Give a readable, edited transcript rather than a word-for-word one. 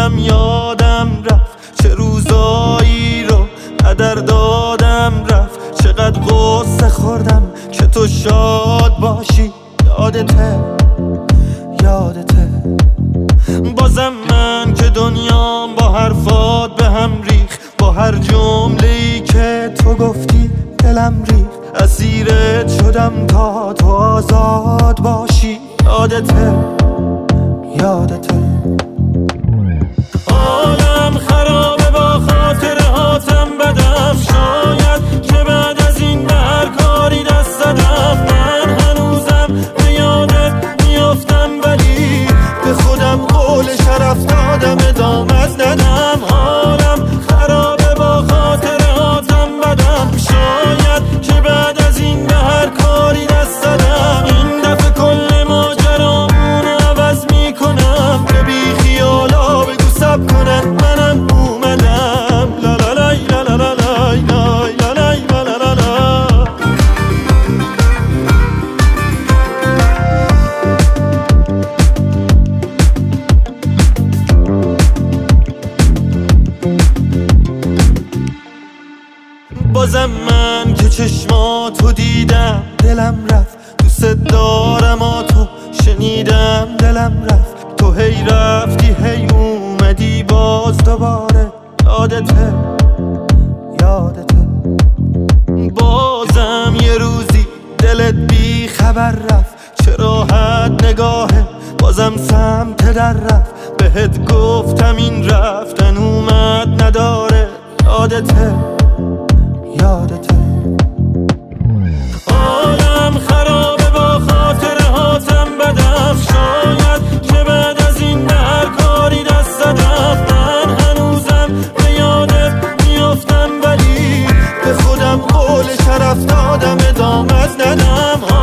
حالم یادم رفت، چه روزایی رو قدر دادم رفت، چقدر غصه خوردم که تو شاد باشی. یادته بازم من که دنیام با حرفات به هم ریخ، با هر جمله‌ای که تو گفتی دلم ریخ، اسیرت شدم تا تو آزاد باشی. یادته عالم خرابه با خاطرهاتم بدم، شاید که بعد از این به هر کاری دست زدم. من هنوزم به یادت میافتم ولی به خودم قول شرف دادم ادامت ندم. حالم خرابه با خاطرهاتم بدم، شاید که بعد از این به هر کاری دست زدم. این دفعه کل ماجرامون عوض میکنم، به بی خیالا بگو سب کنن منم اومدم. لا لا لای لا لا لا لای لای لا لای لا لا لا لا. بازم من که چشماتو دیدم دلم رفت، دوست دارم تو شنیدم دلم رفت. تو هی رفتی هی اومدی باز دوباره. یادته بازم یه روزی دلت بی خبر رفت، چه راحت نگاهه بازم سمت در رفت. بهت گفتم این رفتن اومد نداره. یادته عالم خرابه با خاطرهاتم بدم، شاید که بعد از این به هر کاری دست زدم. من هنوزم به یادت میافتم ولی به خودم قول شرف دادم ادامت ندم.